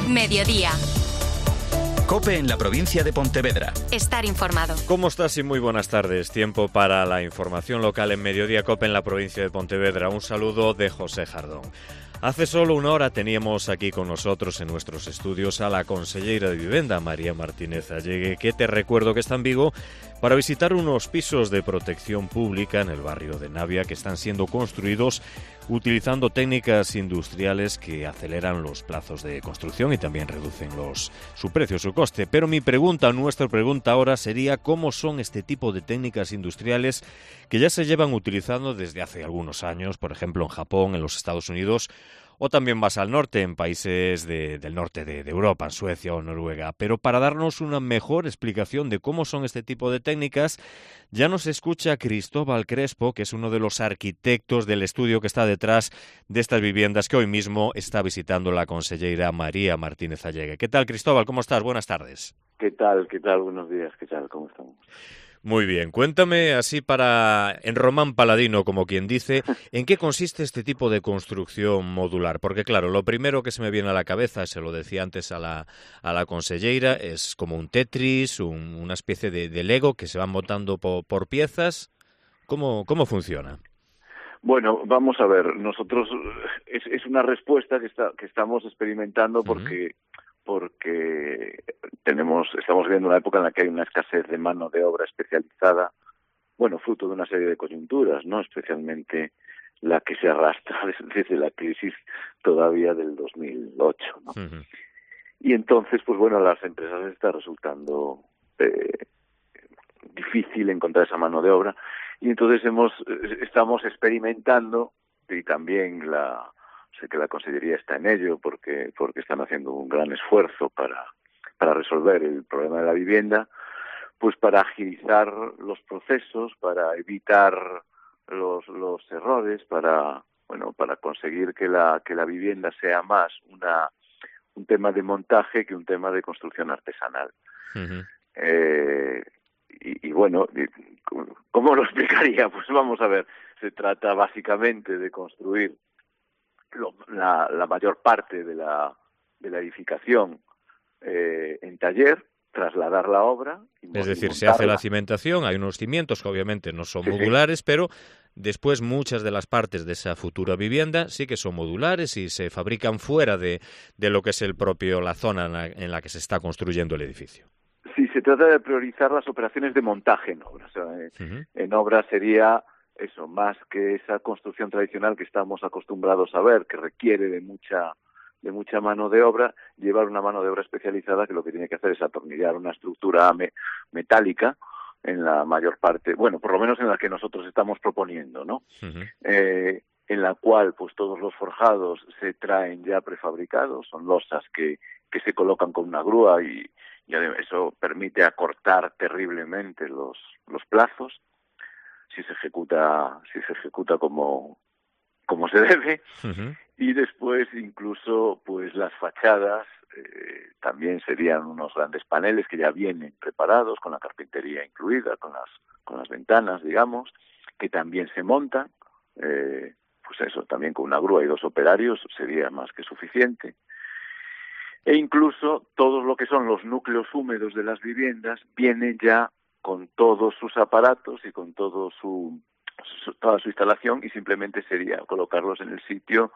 Mediodía. COPE en la provincia de Pontevedra. Estar informado. ¿Cómo estás? Y muy buenas tardes. Tiempo para la información local en Mediodía COPE en la provincia de Pontevedra. Un saludo de José Jardón. Hace solo una hora teníamos aquí con nosotros en nuestros estudios a la conselleira de Vivenda, María Martínez Allegue, que te recuerdo que está en Vigo para visitar unos pisos de protección pública en el barrio de Navia que están siendo construidos utilizando técnicas industriales que aceleran los plazos de construcción y también reducen su precio, su coste. Pero nuestra pregunta ahora sería cómo son este tipo de técnicas industriales que ya se llevan utilizando desde hace algunos años, por ejemplo en Japón, en los Estados Unidos, o también más al norte, en países del norte de Europa, en Suecia o Noruega. Pero para darnos una mejor explicación de cómo son este tipo de técnicas, ya nos escucha Cristóbal Crespo, que es uno de los arquitectos del estudio que está detrás de estas viviendas que hoy mismo está visitando la conselleira María Martínez Allegue. ¿Qué tal, Cristóbal? ¿Cómo estás? Buenas tardes. ¿Qué tal? Buenos días. ¿Qué tal? ¿Cómo estamos? Muy bien, cuéntame así en román paladino, como quien dice, ¿en qué consiste este tipo de construcción modular? Porque claro, lo primero que se me viene a la cabeza, se lo decía antes a la conselleira, es como un Tetris, una especie de Lego que se van montando por piezas. ¿Cómo funciona? Bueno, vamos a ver, nosotros es una respuesta que estamos experimentando porque estamos viviendo una época en la que hay una escasez de mano de obra especializada, fruto de una serie de coyunturas, ¿no? Especialmente la que se arrastra desde la crisis todavía del 2008, ¿no? Uh-huh. Y entonces, a las empresas les está resultando difícil encontrar esa mano de obra, y entonces estamos experimentando, y también sé que la Consellería está en ello porque están haciendo un gran esfuerzo para resolver el problema de la vivienda, pues para agilizar los procesos, para evitar los errores, para conseguir que la vivienda sea más un tema de montaje que un tema de construcción artesanal. Uh-huh. ¿Cómo lo explicaría? Pues vamos a ver, se trata básicamente de construir la mayor parte de la edificación en taller, trasladar la obra. Es decir, se hace la cimentación, hay unos cimientos que obviamente no son modulares, pero después muchas de las partes de esa futura vivienda sí que son modulares y se fabrican fuera de lo que es la zona en la que se está construyendo el edificio. Sí, se trata de priorizar las operaciones de montaje en obras. Uh-huh. En obras sería eso, más que esa construcción tradicional que estamos acostumbrados a ver, que requiere de mucha mano de obra, llevar una mano de obra especializada que lo que tiene que hacer es atornillar una estructura metálica en la mayor parte, por lo menos en la que nosotros estamos proponiendo, ¿no? Uh-huh. En la cual pues todos los forjados se traen ya prefabricados, son losas que se colocan con una grúa y eso permite acortar terriblemente los plazos si se ejecuta como se debe. Uh-huh. Y después incluso pues las fachadas también serían unos grandes paneles que ya vienen preparados con la carpintería incluida, con las ventanas, digamos, que también se montan, también con una grúa y 2 operarios sería más que suficiente. E incluso todo lo que son los núcleos húmedos de las viviendas vienen ya con todos sus aparatos y con toda su instalación, y simplemente sería colocarlos en el sitio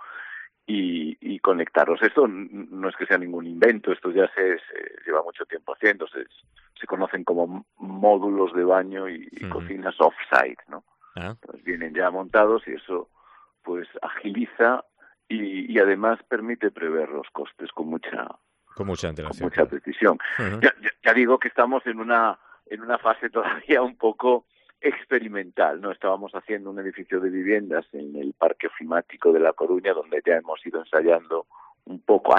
y conectarlos. Esto no es que sea ningún invento, esto ya se lleva mucho tiempo haciendo, se conocen como módulos de baño y cocinas off-site, ¿no? Entonces vienen ya montados y eso pues agiliza y además permite prever los costes con mucha antelación, con mucha precisión. Uh-huh. Ya digo que estamos en una fase todavía un poco experimental, ¿no? Estábamos haciendo un edificio de viviendas en el Parque Ofimático de La Coruña, donde ya hemos ido ensayando un poco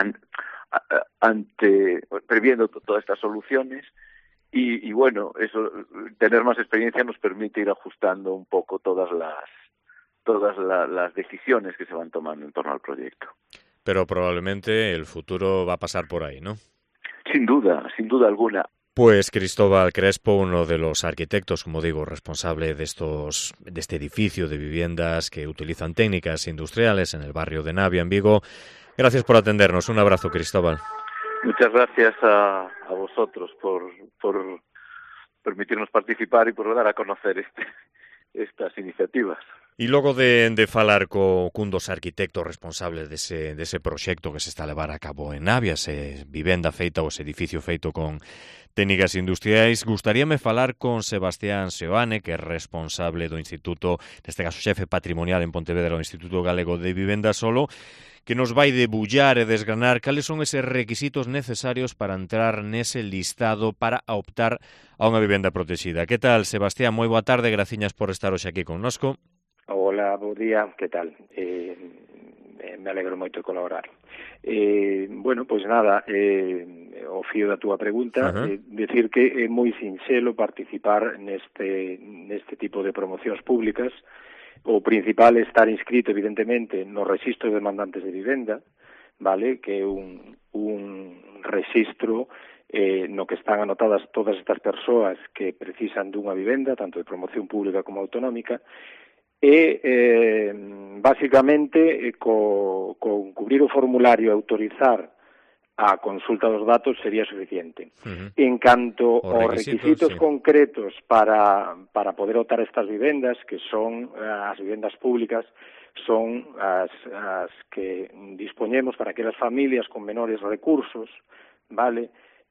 previendo todas estas soluciones y eso, tener más experiencia nos permite ir ajustando un poco todas las decisiones que se van tomando en torno al proyecto. Pero probablemente el futuro va a pasar por ahí, ¿no? Sin duda alguna. Pues Cristóbal Crespo, uno de los arquitectos, como digo, responsable de este edificio de viviendas que utilizan técnicas industriales en el barrio de Navia, en Vigo. Gracias por atendernos. Un abrazo, Cristóbal. Muchas gracias a vosotros por permitirnos participar e por dar a conocer estas iniciativas. E logo de falar cun dos arquitectos responsables dese proxecto que se está a levar a cabo en Navia, ese vivenda feita ou ese edificio feito con técnicas industriais, gustaríame falar con Sebastián Seoane, que é responsable do Instituto, neste caso xefe patrimonial en Pontevedra, o Instituto Galego de Vivenda Solo, que nos vai debullar e desgranar cales son eses requisitos necesarios para entrar nese listado para optar a unha vivenda protexida. Que tal, Sebastián? Moi boa tarde, graciñas por estar hoxe aquí connosco. Hola, bo día, que tal? Me alegro moito de colaborar. Pois nada, o fío da túa pregunta, decir que é moi sinxelo participar neste tipo de promocións públicas. O principal é estar inscrito, evidentemente, no Rexistro de Demandantes de Vivenda, vale, que é un rexistro no que están anotadas todas estas persoas que precisan dunha vivenda, tanto de promoción pública como autonómica, e basicamente con cubrir o formulario e autorizar a consulta dos datos sería suficiente. En canto aos requisitos concretos para poder optar a estas vivendas, que son as vivendas públicas, son as que dispoñemos para aquelas familias con menores recursos, vale?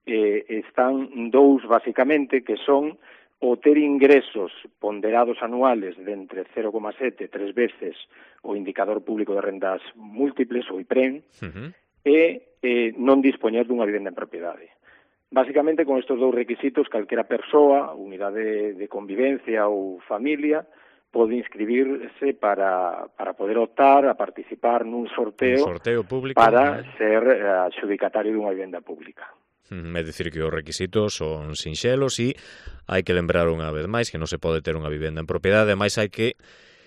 Están dous basicamente, que son o ter ingresos ponderados anuales de entre 0,7 e 3 veces o indicador público de rendas múltiples, o IPREN, e non dispoñer dunha vivenda en propiedade. Basicamente, con estes dous requisitos, calquera persoa, unidade de convivencia ou familia, pode inscribirse para poder optar a participar nun sorteo público para ser adxudicatario dunha vivenda pública. É dicir que os requisitos son sinxelos e hai que lembrar unha vez máis que non se pode ter unha vivenda en propiedade, ademais hai que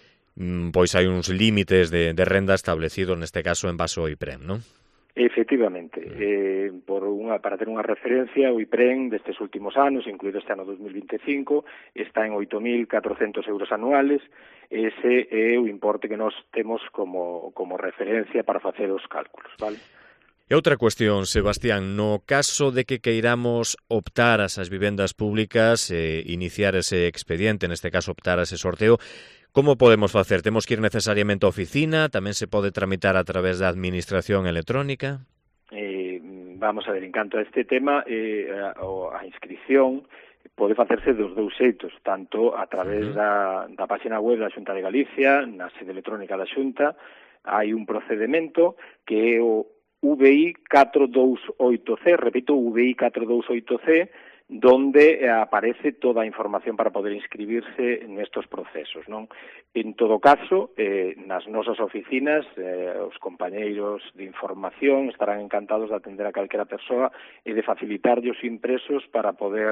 hai uns límites de renda establecidos, neste caso en base ao IPREM, non? Efectivamente, para ter unha referencia, o IPREN destes últimos anos, incluído este ano 2025, está en 8.400 euros anuales. Ese é o importe que nós temos como referencia para facer os cálculos, vale? E outra cuestión, Sebastián, no caso de que queiramos optar a esas vivendas públicas, iniciar ese expediente, neste caso optar a ese sorteo, como podemos facer? Temos que ir necesariamente á oficina? Tamén se pode tramitar a través da administración electrónica? Vamos a ver, en canto a este tema, a inscripción pode facerse dos dous xeitos, tanto a través da página web da Xunta de Galicia, na sede electrónica da Xunta, hai un procedimento que é o VI 428C, repito, VI 428C, donde aparece toda a información para poder inscribirse nestos procesos, non? En todo caso, nas nosas oficinas, os compañeiros de información estarán encantados de atender a calquera persoa e de facilitarlle os impresos para poder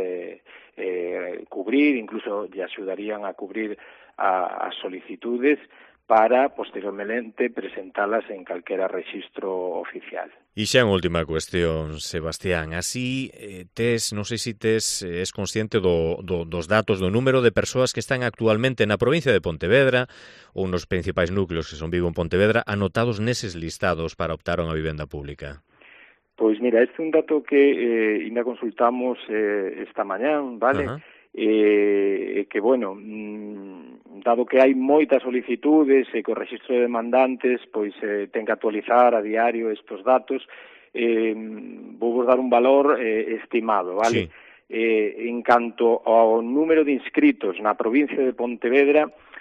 cubrir, incluso lle axudarían a cubrir as solicitudes para, posteriormente, presentalas en calquera rexistro oficial. E xa en última cuestión, Sebastián, así non sei se és consciente dos datos, do número de persoas que están actualmente na provincia de Pontevedra ou nos principais núcleos que son Vigo en Pontevedra anotados neses listados para optar a unha vivenda pública. Pois mira, este é un dato que ainda consultamos esta mañán, vale? Que, bueno, dado que hai moitas solicitudes e que o rexistro de demandantes pois ten que actualizar a diario estes datos, vou vos dar un valor estimado, vale? Sí. En canto ao número de inscritos na provincia de Pontevedra,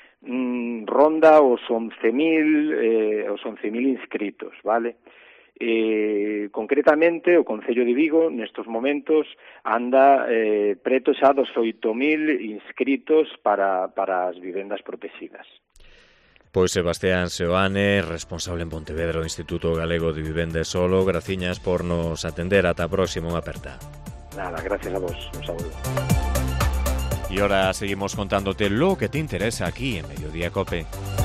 ronda os 11.000 inscritos, vale? Concretamente, o Concello de Vigo nestes momentos anda preto xa dos 8.000 inscritos para as vivendas protegidas. Pois Sebastián Seoane, responsable en Pontevedra do Instituto Galego de Vivenda Solo, graciñas por nos atender. Ata a próxima, unha aperta. Nada, gracias a vos, un saúdo. E ahora seguimos contándote lo que te interesa aquí en Mediodía Cope.